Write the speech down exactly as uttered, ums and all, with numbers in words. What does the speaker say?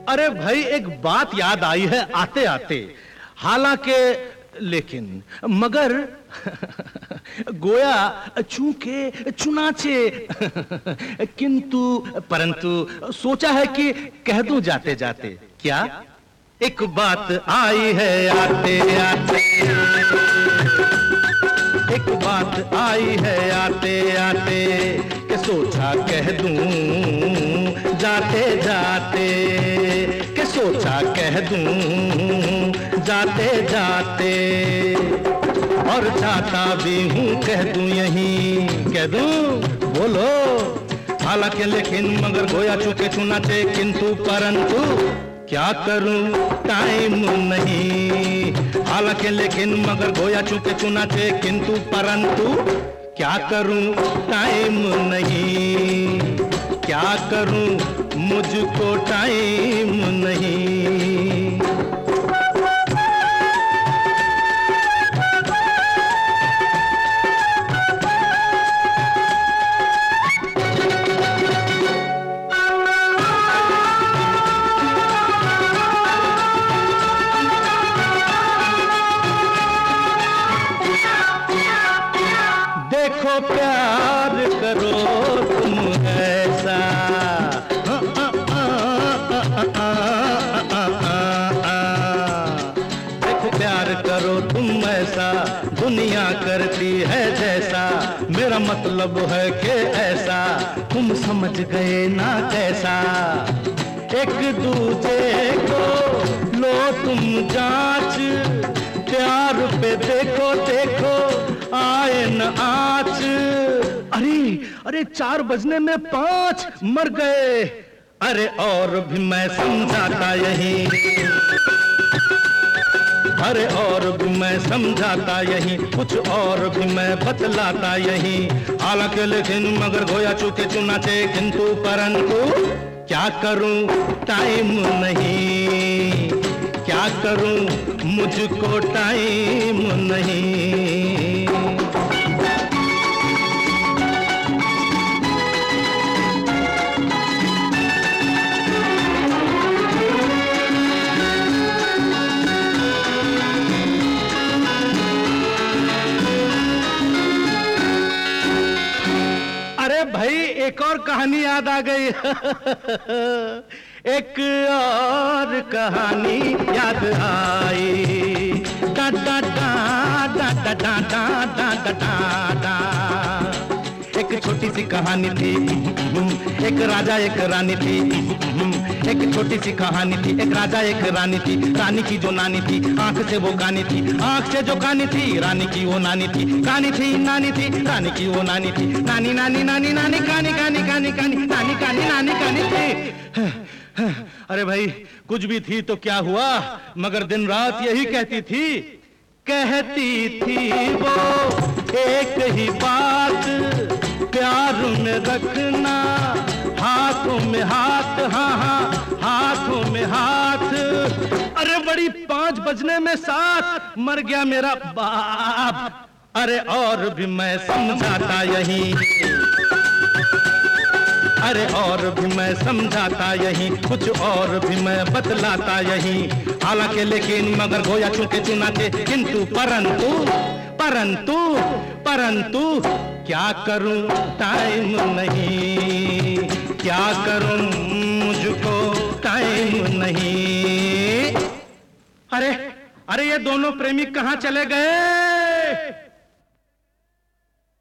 अरे भाई एक बात याद आई है आते आते, हालांकि लेकिन मगर गोया चूंकि चुनाचे किंतु परंतु सोचा है कि कह दूं जाते जाते। क्या? एक बात आई है आते आते, एक बात आई है आते आते, कि सोचा कह दूं जाते जाते, कि सोचा कह दूं जाते जाते, और जाता भी हूँ कह दूं यहीं, कह दूं बोलो। हालांकि लेकिन मगर गोया चूंकि चुनाचे किंतु परंतु क्या करूं टाइम नहीं। हालांकि लेकिन मगर गोया चूंकि चुनाचे किंतु परंतु क्या करूं टाइम नहीं, क्या करूं मुझको टाइम नहीं। देखो प्यार करो तुम ऐसा, देखो प्यार करो तुम ऐसा, दुनिया करती है जैसा, मेरा मतलब है कि ऐसा तुम समझ गए ना कैसा। एक दूजे को लो तुम जांच, प्यार पे देखो देखो आए न आँच। अरे अरे चार बजने में पांच मर गए। अरे और भी मैं समझाता यही, अरे और भी मैं समझाता यही, कुछ और भी मैं बतलाता यही। हालांकि लेकिन मगर गोया चूंकि चुनाचे किंतु परंतु क्या करूं टाइम नहीं, क्या करूं मुझको टाइम नहीं। अरे भाई एक और कहानी याद आ गई। एक और कहानी याद आई, डा डा डा डा डा डा डा डा डा डा। एक छोटी सी कहानी थी, एक राजा एक रानी थी। एक छोटी सी कहानी थी, एक राजा एक रानी थी। रानी की जो नानी थी आंख से वो कानी थी, आंख से जो कानी थी रानी की वो नानी थी। कानी थी नानी थी रानी की वो नानी थी, नानी नानी नानी नानी कानी कानी कानी कानी नानी कानी नानी कानी थी। अरे भाई कुछ भी थी तो क्या हुआ, मगर दिन रात यही कहती थी, कहती थी वो एक ही बात, प्यार में रखना हाथों में हाथ, हाँ हाँ हाथों में हाथ। अरे बड़ी पांच बजने में सात मर गया मेरा बाप। अरे और भी मैं समझाता यही, अरे और भी मैं समझाता यही, कुछ और भी मैं बतलाता यही। हालांकि लेकिन मगर गोया चूंकि चुनाचे किंतु परंतु परंतु परंतु क्या करूं टाइम नहीं, क्या करूं मुझको टाइम नहीं। अरे अरे ये दोनों प्रेमी कहाँ चले गए?